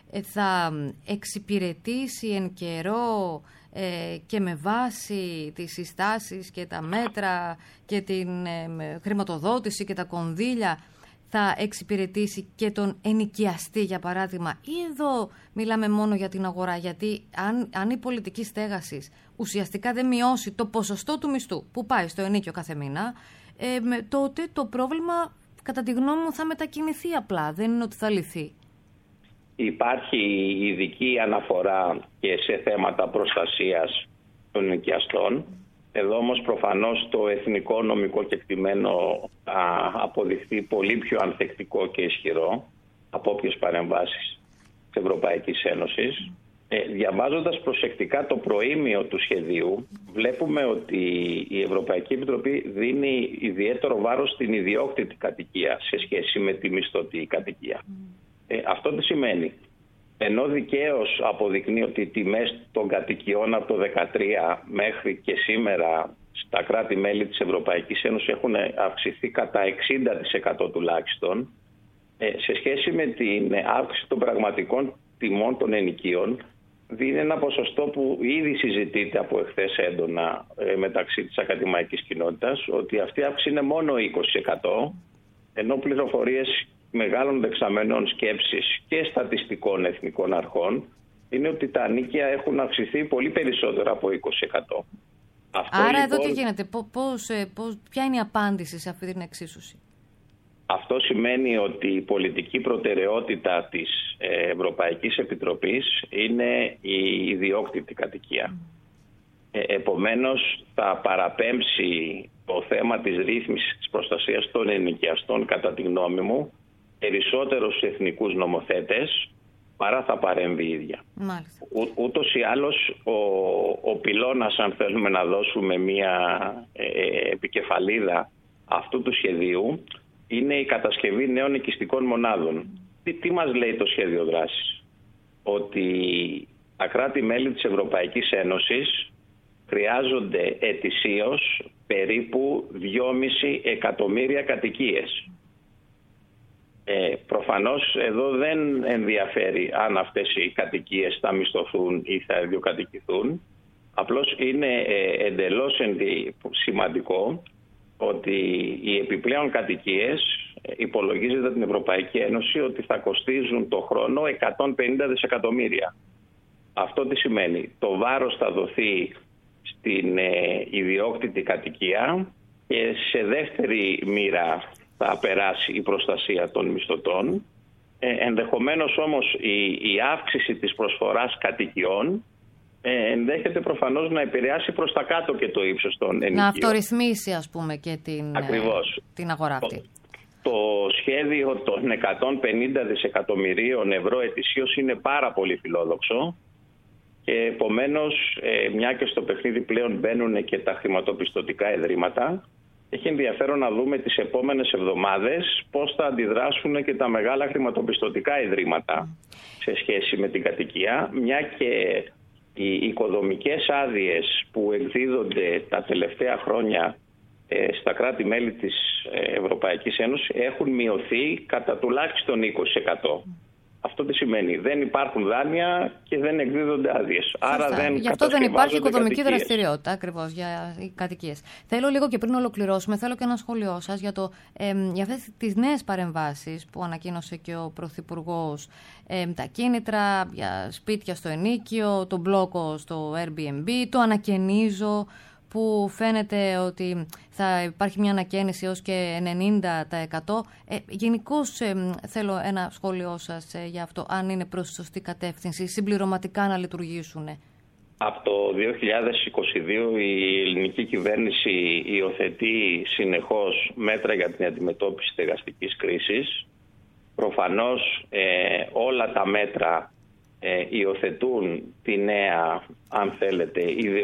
θα εξυπηρετήσει εν καιρό ε, και με βάση τις συστάσεις και τα μέτρα και την ε, χρηματοδότηση και τα κονδύλια, θα εξυπηρετήσει και τον ενοικιαστή, για παράδειγμα, ή εδώ μιλάμε μόνο για την αγορά? Γιατί αν, αν η πολιτική στέγασης ουσιαστικά δεν μειώσει το ποσοστό του μισθού που πάει στο ενίκιο κάθε μήνα, ε, τότε το πρόβλημα, κατά τη γνώμη μου, θα μετακινηθεί απλά, δεν είναι ότι θα λυθεί. Υπάρχει ειδική αναφορά και σε θέματα προστασίας των ενοικιαστών. Εδώ όμως προφανώς το εθνικό νομικό κεκτημένο θα αποδειχθεί πολύ πιο ανθεκτικό και ισχυρό από όποιες παρεμβάσεις της Ευρωπαϊκής Ένωσης. Ε, διαβάζοντας προσεκτικά το προήμιο του σχεδίου, βλέπουμε ότι η Ευρωπαϊκή Επιτροπή δίνει ιδιαίτερο βάρος στην ιδιόκτητη κατοικία σε σχέση με τη μισθωτή κατοικία. Ε, αυτό τι σημαίνει? Ενώ δικαίως αποδεικνύει ότι οι τιμές των κατοικιών από το δύο χιλιάδες δεκατρία μέχρι και σήμερα στα κράτη-μέλη της Ευρωπαϊκής Ένωσης έχουν αυξηθεί κατά εξήντα τοις εκατό τουλάχιστον, ε, σε σχέση με την αύξηση των πραγματικών τιμών των ενοικίων, δίνει ένα ποσοστό που ήδη συζητείται από εχθές έντονα ε, μεταξύ της ακαδημαϊκής κοινότητας, ότι αυτή η αύξηση είναι μόνο είκοσι τοις εκατό, ενώ πληροφορίες μεγάλων δεξαμενών σκέψης και στατιστικών εθνικών αρχών είναι ότι τα ενοίκια έχουν αυξηθεί πολύ περισσότερο από είκοσι τοις εκατό. Αυτό, Άρα λοιπόν, εδώ τι γίνεται, πώς, πώς, ποια είναι η απάντηση σε αυτή την εξίσωση? Αυτό σημαίνει ότι η πολιτική προτεραιότητα της Ευρωπαϊκής Επιτροπής είναι η ιδιόκτητη κατοικία. Mm. Ε, επομένως θα παραπέμψει το θέμα της ρύθμισης της προστασίας των ενοικιαστών, κατά τη γνώμη μου, περισσότερο στους εθνικούς νομοθέτες παρά θα παρέμβει η ίδια. Ού, ούτως ή άλλως ο, ο πυλώνας, αν θέλουμε να δώσουμε μια ε, επικεφαλίδα αυτού του σχεδίου, είναι η κατασκευή νέων οικιστικών μονάδων. Τι, τι μας λέει το σχέδιο δράσης? Ότι τα κράτη-μέλη της Ευρωπαϊκής Ένωσης χρειάζονται ετησίως περίπου δυόμισι εκατομμύρια κατοικίες. Ε, προφανώς εδώ δεν ενδιαφέρει αν αυτές οι κατοικίες θα μισθωθούν ή θα ιδιοκατοικηθούν. Απλώς είναι ε, εντελώς σημαντικό ότι οι επιπλέον κατοικίες υπολογίζεται την Ευρωπαϊκή Ένωση ότι θα κοστίζουν το χρόνο εκατόν πενήντα δισεκατομμύρια. Αυτό τι σημαίνει? Το βάρος θα δοθεί στην ε, ιδιόκτητη κατοικία και σε δεύτερη μοίρα θα περάσει η προστασία των μισθωτών. Ε, ενδεχομένως όμως η, η αύξηση της προσφοράς κατοικιών ε, ενδέχεται προφανώς να επηρεάσει προς τα κάτω και το ύψος των ενοικίων. Να αυτορυθμίσει ας πούμε και την, Ακριβώς. την αγορά αυτή. Το, το σχέδιο των εκατόν πενήντα δισεκατομμυρίων ευρώ ετησίως είναι πάρα πολύ φιλόδοξο και επομένως ε, μια και στο παιχνίδι πλέον μπαίνουν και τα χρηματοπιστωτικά ιδρύματα. Έχει ενδιαφέρον να δούμε τις επόμενες εβδομάδες πώς θα αντιδράσουν και τα μεγάλα χρηματοπιστωτικά ιδρύματα σε σχέση με την κατοικία, μια και οι οικοδομικές άδειες που εκδίδονται τα τελευταία χρόνια ε, στα κράτη-μέλη της Ευρωπαϊκής Ένωσης έχουν μειωθεί κατά τουλάχιστον είκοσι τοις εκατό. Αυτό τι σημαίνει? Δεν υπάρχουν δάνεια και δεν εκδίδονται άδειες. Άρα δεν Γι' αυτό δεν υπάρχει οικοδομική κατοικίες. δραστηριότητα ακριβώς για οι κατοικίες. Θέλω λίγο και πριν ολοκληρώσουμε, θέλω και ένα σχόλιο σας για, το, ε, για αυτές τις νέες παρεμβάσεις που ανακοίνωσε και ο Πρωθυπουργός. Ε, τα κίνητρα για σπίτια στο ενίκιο, το μπλόκο στο Airbnb, το ανακαινίζω, που φαίνεται ότι θα υπάρχει μια ανακαίνιση έως και ενενήντα τοις εκατό. Ε, γενικώς ε, θέλω ένα σχόλιο σας ε, για αυτό, αν είναι προς σωστή κατεύθυνση, συμπληρωματικά να λειτουργήσουν. Από το δύο χιλιάδες είκοσι δύο η ελληνική κυβέρνηση υιοθετεί συνεχώς μέτρα για την αντιμετώπιση στεγαστικής κρίσης. Προφανώς ε, όλα τα μέτρα Ε, υιοθετούν τη νέα, αν θέλετε,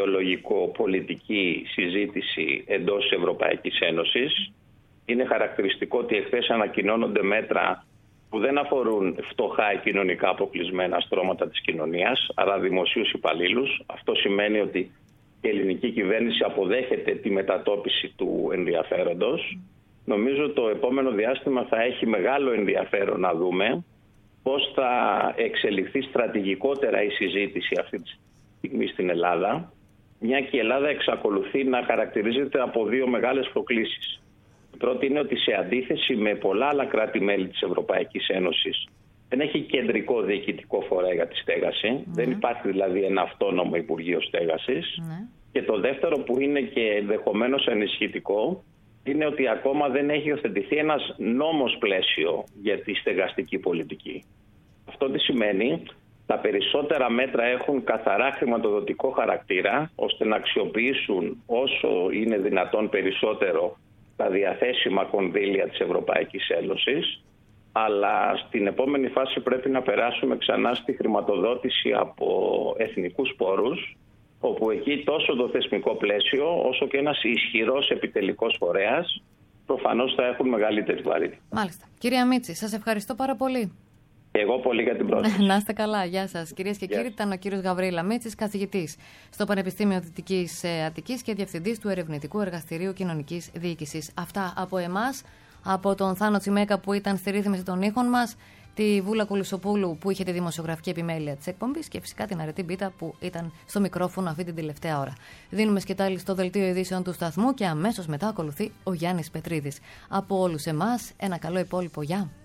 ιδεολογικό-πολιτική συζήτηση εντός της Ευρωπαϊκής Ένωσης. Είναι χαρακτηριστικό ότι εχθές ανακοινώνονται μέτρα που δεν αφορούν φτωχά κοινωνικά αποκλεισμένα στρώματα της κοινωνίας, αλλά δημοσίους υπαλλήλους. Αυτό σημαίνει ότι η ελληνική κυβέρνηση αποδέχεται τη μετατόπιση του ενδιαφέροντος. Νομίζω το επόμενο διάστημα θα έχει μεγάλο ενδιαφέρον να δούμε πώς θα εξελιχθεί στρατηγικότερα η συζήτηση αυτή τη στιγμή στην Ελλάδα, μια και η Ελλάδα εξακολουθεί να χαρακτηρίζεται από δύο μεγάλες προκλήσεις. Η πρώτη είναι ότι σε αντίθεση με πολλά άλλα κράτη-μέλη της Ευρωπαϊκής Ένωσης δεν έχει κεντρικό διοικητικό φορέα για τη στέγαση, mm. δεν υπάρχει δηλαδή ένα αυτόνομο Υπουργείο Στέγασης. Mm. Και το δεύτερο που είναι και ενδεχομένως ενισχυτικό είναι ότι ακόμα δεν έχει υιοθετηθεί ένας νόμος πλαίσιο για τη στεγαστική πολιτική. Αυτό τι σημαίνει? Τα περισσότερα μέτρα έχουν καθαρά χρηματοδοτικό χαρακτήρα, ώστε να αξιοποιήσουν όσο είναι δυνατόν περισσότερο τα διαθέσιμα κονδύλια της Ευρωπαϊκής Ένωσης, αλλά στην επόμενη φάση πρέπει να περάσουμε ξανά στη χρηματοδότηση από εθνικούς πόρους, όπου εκεί τόσο το θεσμικό πλαίσιο όσο και ένας ισχυρός επιτελικός φορέας προφανώς θα έχουν μεγαλύτερη βαρύτητα. Μάλιστα. Κυρία Μίτση, σας ευχαριστώ πάρα πολύ. Και εγώ πολύ για την πρόσκληση. Να είστε καλά. Γεια σας. Κυρίες και κύριοι, ήταν ο κύριος Γαβρίλα Μίτσης, καθηγητής στο Πανεπιστήμιο Δυτικής Αττικής και διευθυντής του Ερευνητικού Εργαστηρίου Κοινωνικής Διοίκησης. Αυτά από εμάς, από τον Θάνο Τσιμέκα που ήταν στη ρύθμιση των ήχων μας, τη Βούλα Κουλισοπούλου που είχε τη δημοσιογραφική επιμέλεια της εκπομπής και φυσικά την Αρετή Μπίτα που ήταν στο μικρόφωνο αυτή την τελευταία ώρα. Δίνουμε σκετάλη στο δελτίο ειδήσεων του σταθμού και αμέσως μετά ακολουθεί ο Γιάννης Πετρίδης. Από όλους εμάς, ένα καλό υπόλοιπο γεια.